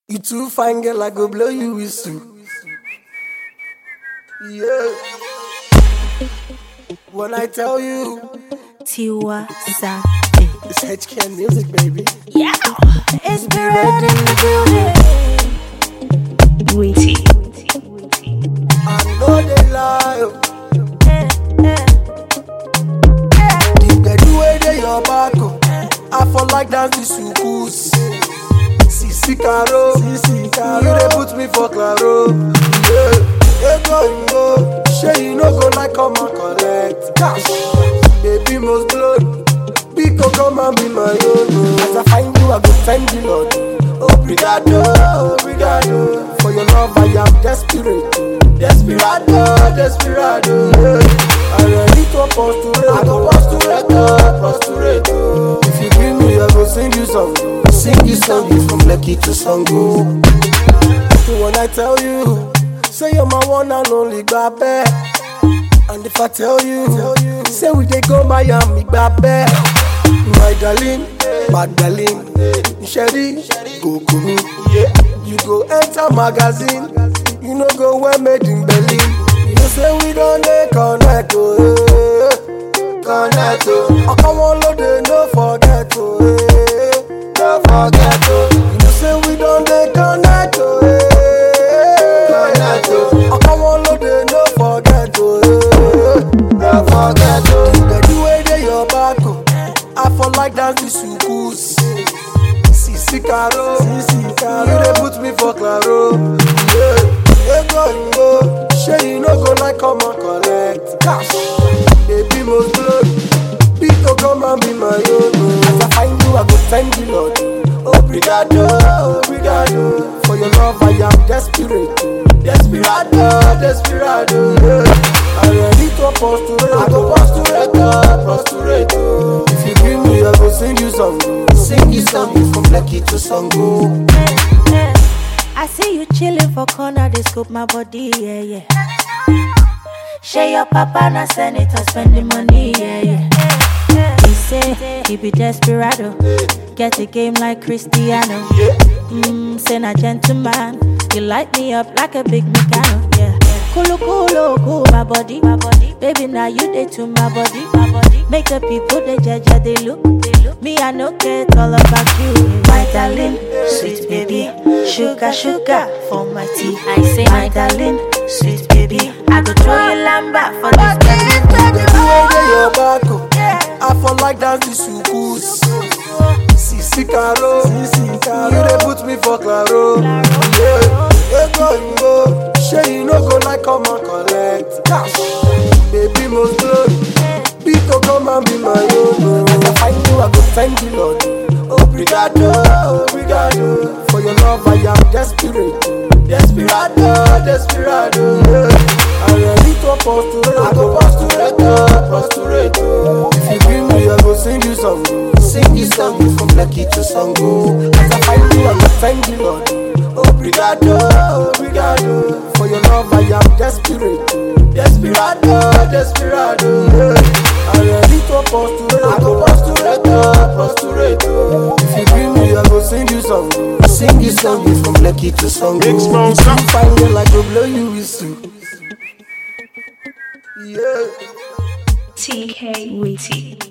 You too fine, girl, I go blow you whistle. Yeah. When I tell you, Tiwa Savage. it's HK music, baby. Yeah, it's been ready in the building. Witty. I know they lie. They do it in your back. I fall like dance the sukus. Sisi Caro, you they put me for claro. Yeah, hey go, sure you no go like come and collect cash. Baby must blow, Pico come and be my own. As I find you, I go thank the Lord. Obrigado, obrigado. For your love I am desperate. Desperado, yeah. I'm ready to postulate. I go postulate. If you give me, I go sing you song. Sing you song from Lekki to Sango. When I tell you, say you're my one and only babe. And if I tell you, say we dey go Miami, babe. My darling, Magdalene, Sherry, go me. Yeah, you go enter magazine. You know go well made in Berlin. You say we don't connect, connect. I come on load it, no forget, no forget. You say we don't connect, connect. I come on load it, no forget, no forget. The way they your back, I fall like dance the sukus. Sisi Caro, you they put me for claro. Yeah. Hey go, sure you no go like come and collect cash. Baby must blow, Pico come and be my own. As I find you, I go thank the Lord. Obrigado. For your love I am desperate. Desperado, yeah. I'm ready to postulate. I go postulate. If you give me, I go sing you song. Sing you song from Lekki to Sango. I see you chillin' for corner, they scoop my body, yeah. Share your papa, na senator, spending money, yeah. He say, he be desperado, get a game like Cristiano. Say na gentleman, you light me up like a big mechano, yeah. Cool, my body. Baby, now you dey to my body. Make the people, they judge, they look. Me, I know get all about you. My darling, sweet baby. Sugar for my tea. I say, my darling, sweet baby. I go throw you lamba for this baby. Your back, I fall like dance the sukus. Sisi Caro, you they put me for claro. Yeah, hey go, sure you no go like come and collect cash. Baby must blow, Pico come and be my own. As I find you, I go thank the Lord. Obrigado. For your love I am desperate. Desperado, yeah. I'm ready to postulate. I go postulate. If you give me, I go sing you song. Sing you song from Lekki to Sango. As I find you, I go thank the Lord. Obrigado. For your love I am desperate. Desperado, yeah. I'm ready to postulate. I go postulate. If you give me, I go sing you song. Sing you song from Lekki to Sango. You find me like go blow you whistle. Yeah. TK Witty.